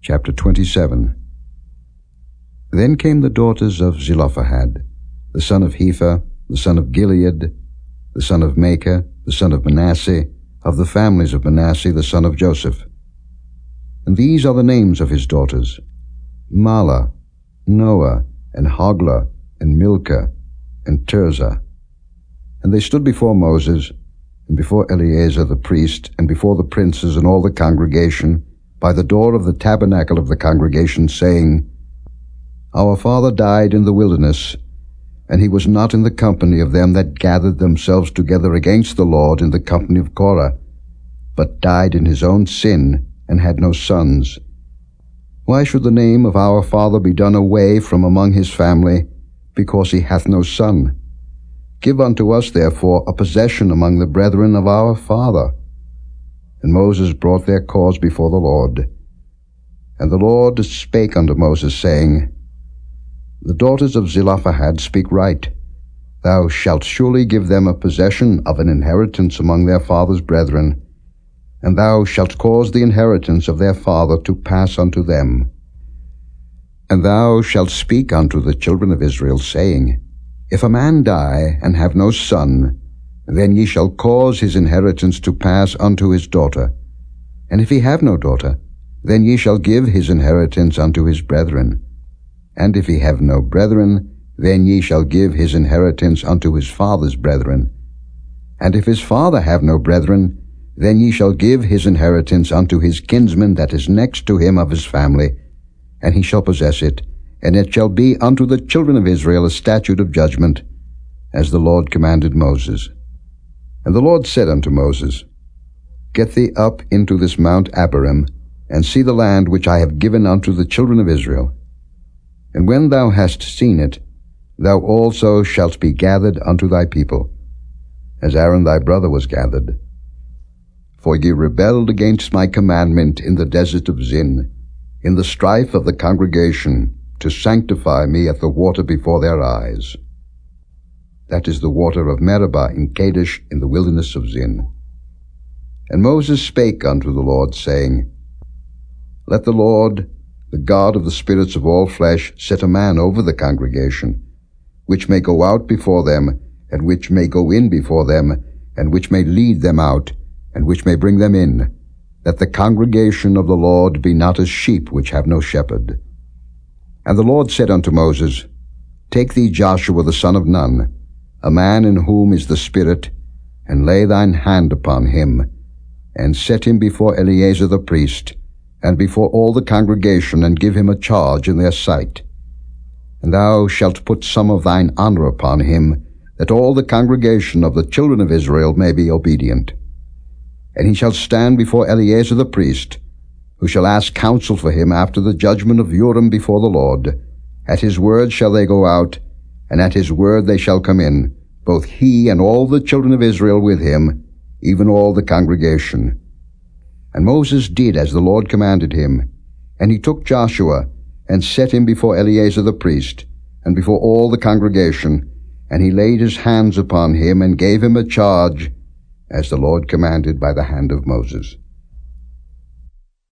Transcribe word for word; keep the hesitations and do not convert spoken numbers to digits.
Chapter twenty-seven. Then came the daughters of Zelophehad, the son of Hepher, the son of Gilead, the son of Machir, the son of Manasseh, of the families of Manasseh, the son of Joseph. And these are the names of his daughters: Mahlah, Noah, and Hoglah, and Milcah, and Tirzah. And they stood before Moses, and before Eleazar the priest, and before the princes and all the congregation, by the door of the tabernacle of the congregation, saying, Our father died in the wilderness, and he was not in the company of them that gathered themselves together against the Lord in the company of Korah, but died in his own sin, and had no sons. Why should the name of our father be done away from among his family, because he hath no son? Give unto us therefore a possession among the brethren of our father. And Moses brought their cause before the Lord. And the Lord spake unto Moses, saying, The daughters of Zelophehad speak right. Thou shalt surely give them a possession of an inheritance among their father's brethren, and thou shalt cause the inheritance of their father to pass unto them. And thou shalt speak unto the children of Israel, saying, If a man die, and have no son, then ye shall cause his inheritance to pass unto his daughter. And if he have no daughter, then ye shall give his inheritance unto his brethren. And if he have no brethren, then ye shall give his inheritance unto his father's brethren. And if his father have no brethren, then ye shall give his inheritance unto his kinsman that is next to him of his family, and he shall possess it, and it shall be unto the children of Israel a statute of judgment, as the Lord commanded Moses. And the Lord said unto Moses, Get thee up into this Mount Abarim, and see the land which I have given unto the children of Israel. And when thou hast seen it, thou also shalt be gathered unto thy people, as Aaron thy brother was gathered. For ye rebelled against my commandment in the desert of Zin, in the strife of the congregation, to sanctify me at the water before their eyes. That is the water of Meribah in Kadesh in the wilderness of Zin. And Moses spake unto the Lord, saying, Let the Lord, the God of the spirits of all flesh, set a man over the congregation, which may go out before them, and which may go in before them, and which may lead them out, and which may bring them in, that the congregation of the Lord be not as sheep which have no shepherd. And the Lord said unto Moses, Take thee Joshua the son of Nun, a man in whom is the Spirit, and lay thine hand upon him, and set him before Eleazar the priest, and before all the congregation, and give him a charge in their sight. And thou shalt put some of thine honor upon him, that all the congregation of the children of Israel may be obedient. And he shall stand before Eleazar the priest, who shall ask counsel for him after the judgment of Urim before the Lord. At his word shall they go out, and at his word they shall come in, both he and all the children of Israel with him, even all the congregation. And Moses did as the Lord commanded him, and he took Joshua, and set him before Eleazar the priest, and before all the congregation, and he laid his hands upon him, and gave him a charge, as the Lord commanded by the hand of Moses.